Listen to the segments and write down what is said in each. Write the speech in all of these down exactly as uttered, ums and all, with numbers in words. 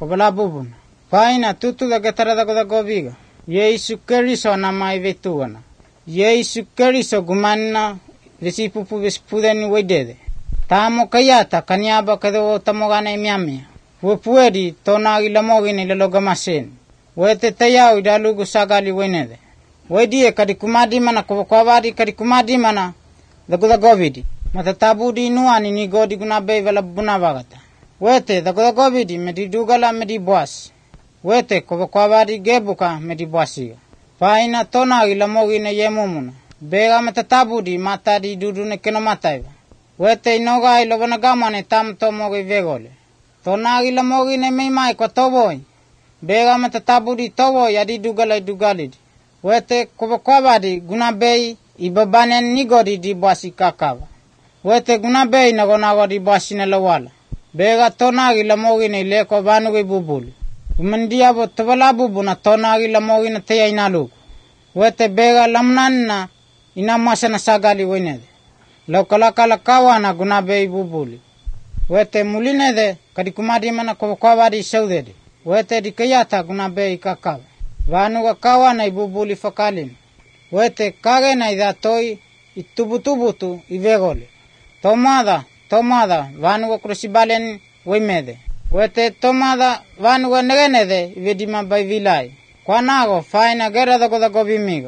Kobala bubuna. Paina tutu da getara da goda gobiga. Yesu Keriso na mai vetuana. Yesu Keriso gumanna vesipupu vesipudeni waidede. Tamo kayata kanyaba kado tamogana imiamia. Wepuedi tonagi lamogini lalogamaseni. Wete tayau idalugu sagali wenede. Wedie kadi kumadi mana kovakwavadi kadi kumadi mana da goda govidi. Matatabudi inuani ni godi gunabe vala bunavagata. Wete da goda govidi medi dugala medi boas. Wete kovakwavadi gebuka medi boasiga. Paina tonagi lamogini yemumuna. Bega matatabudi matadi dudune keno mataiva. Wete inoga ilobanagamane tam tomogi vegole. Tonagi lamogini meimai kwa toboi. Bega matatabudi toboi adi dugala idugalidi. Wete kovakwavadi gunabei ibabanen nigodi di boasi kakava. Wete gunabei nagonago di boasi nalawala. Bega tonagi lamogini leko vanugi bubuli. Umandiabo tavala bubuna tonagi lamogini teya inalugu. Wete bega lamnanna inamasa na sagali wenede. Laukalakala kawana gunabei bubuli. Wete mulinede kadikumadi mana kovakwavadi saudede. Wete dikayata gunabei kakava. Vanuga kawana ibubuli fakalin. Wete kagena idatoi itubutubutu ivegole. Tomada, tomada, vanuga krusibalen wemede. Wete tomada vanuga negenede ivedima baivilai. Kwanago faina gera da goda gobimigo.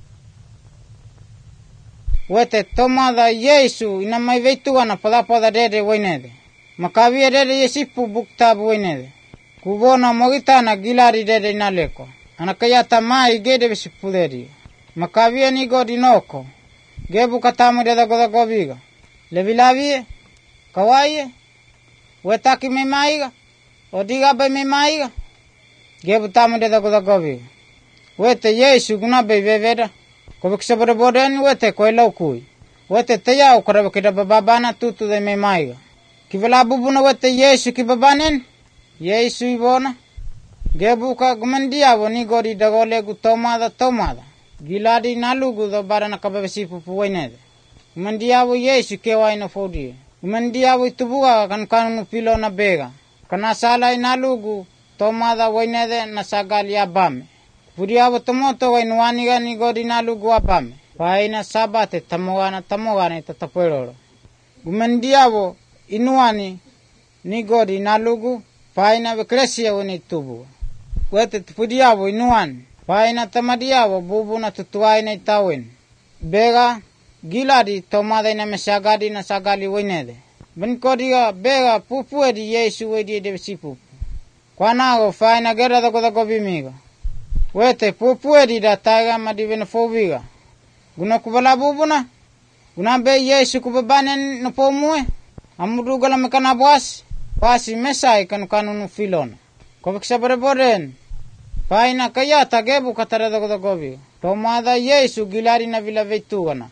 Wete tomada Yesu inamai veituana pada pada dede wenede. Makavia dede yesipu buktabu wenede. Kubona mogitana gilari dede inaleko. Anakayata mai gede besipuderi. Makavia ni godi noko. Gebu katamu deda goda gobiga. Levilavie. Kawaie. Wetaki memaiga. Odiga be memaiga. Gebu tamu deda goda gobiga. Wete Yesu gunabe veveda. Kovekisabore bodeni wete koi laukui. Wete teyau karabe kida bababana tutu de memaiga. Kivala bubuna wete Yesu kibabanen. Yesu ibona. Gebuka gumandiabo ni godi dagolegu tomada tomada. Giladi nalugu do barana kababesipu puwenede. Gumandiabo Yesu kewa ina fodie. Gumandiabo itubuga kan kanu pilo na bega. Kana sala inalugu tomada wenede na sagali abame. Puriabo tomoto wainuaniga ni godi nalugu abame. Paina sabate tamogana tamogana tatapueroro. Gumandiabo inuani ni godi nalugu paina bekresia wani tubuga. Wete tupudiabo inuan. Paina tamadiabo bubu na tutuai na itawin. Bega giladi tomada ina mesagadi na sagali wenede. Benkodiga bega pupuedi Yesu wedi debesipupu. Kwanago faina gera da goda gobimiga. Wete pupuedi da taiga madivena fobiga. Guna kubala bubuna. Guna be Yesu kubabanen no pomue. Amudugala mekana boas. Pasi mesai kanu kanu no filona. Kovekisabore boden. Paina kayata gebu katara da goda gobi. Tomada Yesu gilari na vila vetuana.